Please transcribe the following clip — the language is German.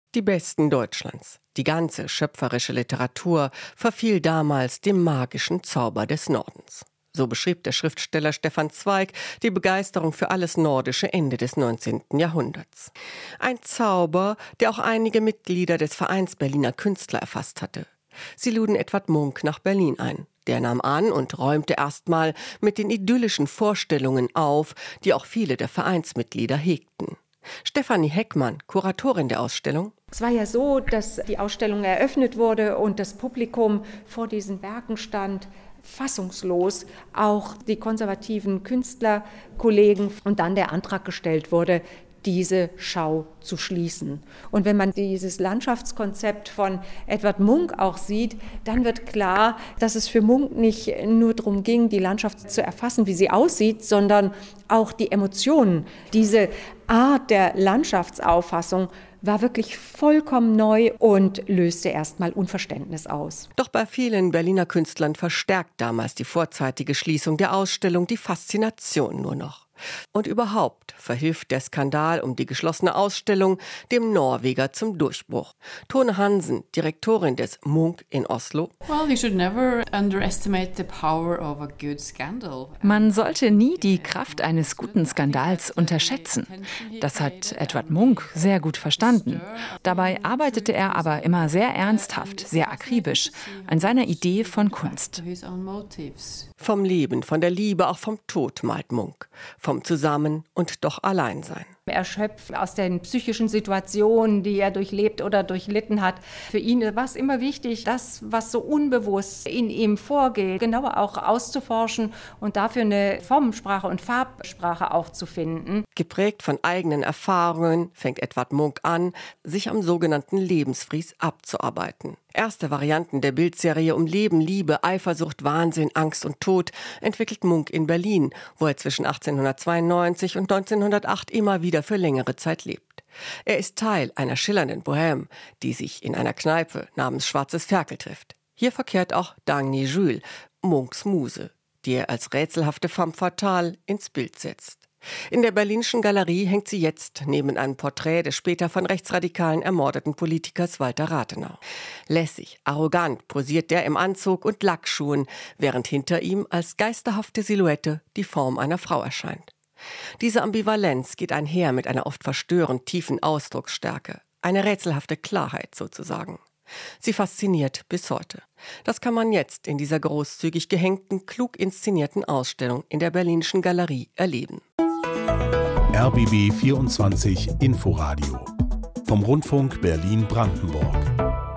Die Besten Deutschlands, die ganze schöpferische Literatur verfiel damals dem magischen Zauber des Nordens. So beschrieb der Schriftsteller Stefan Zweig die Begeisterung für alles Nordische Ende des 19. Jahrhunderts. Ein Zauber, der auch einige Mitglieder des Vereins Berliner Künstler erfasst hatte. Sie luden Edward Munk nach Berlin ein. Der nahm an und räumte erstmal mit den idyllischen Vorstellungen auf, die auch viele der Vereinsmitglieder hegten. Stefanie Heckmann, Kuratorin der Ausstellung. Es war ja so, dass die Ausstellung eröffnet wurde und das Publikum vor diesen Werken stand, fassungslos, auch die konservativen Künstlerkollegen, und dann der Antrag gestellt wurde, diese Schau zu schließen. Und wenn man dieses Landschaftskonzept von Edward Munk auch sieht, dann wird klar, dass es für Munk nicht nur darum ging, die Landschaft zu erfassen, wie sie aussieht, sondern auch die Emotionen. Diese Art der Landschaftsauffassung war wirklich vollkommen neu und löste erstmal Unverständnis aus. Doch bei vielen Berliner Künstlern verstärkt damals die vorzeitige Schließung der Ausstellung die Faszination nur noch. Und überhaupt verhilft der Skandal um die geschlossene Ausstellung dem Norweger zum Durchbruch. Tone Hansen, Direktorin des Munk in Oslo. Man sollte nie die Kraft eines guten Skandals unterschätzen. Das hat Edward Munk sehr gut verstanden. Dabei arbeitete er aber immer sehr ernsthaft, sehr akribisch an seiner Idee von Kunst. Vom Leben, von der Liebe, auch vom Tod malt Munk. Vom Zusammen- und doch Alleinsein. Er schöpft aus den psychischen Situationen, die er durchlebt oder durchlitten hat. Für ihn war es immer wichtig, das, was so unbewusst in ihm vorgeht, genauer auch auszuforschen und dafür eine Formensprache und Farbsprache auch zu finden. Geprägt von eigenen Erfahrungen fängt Edward Munk an, sich am sogenannten Lebensfries abzuarbeiten. Erste Varianten der Bildserie um Leben, Liebe, Eifersucht, Wahnsinn, Angst und Tod entwickelt Munk in Berlin, wo er zwischen 1892 und 1908 immer wieder für längere Zeit lebt. Er ist Teil einer schillernden Bohème, die sich in einer Kneipe namens Schwarzes Ferkel trifft. Hier verkehrt auch Dagny Jules, Munks Muse, die er als rätselhafte femme fatale ins Bild setzt. In der Berlinischen Galerie hängt sie jetzt neben einem Porträt des später von Rechtsradikalen ermordeten Politikers Walter Rathenau. Lässig, arrogant posiert der im Anzug und Lackschuhen, während hinter ihm als geisterhafte Silhouette die Form einer Frau erscheint. Diese Ambivalenz geht einher mit einer oft verstörend tiefen Ausdrucksstärke, eine rätselhafte Klarheit sozusagen. Sie fasziniert bis heute. Das kann man jetzt in dieser großzügig gehängten, klug inszenierten Ausstellung in der Berlinischen Galerie erleben. RBB 24 Inforadio vom Rundfunk Berlin-Brandenburg.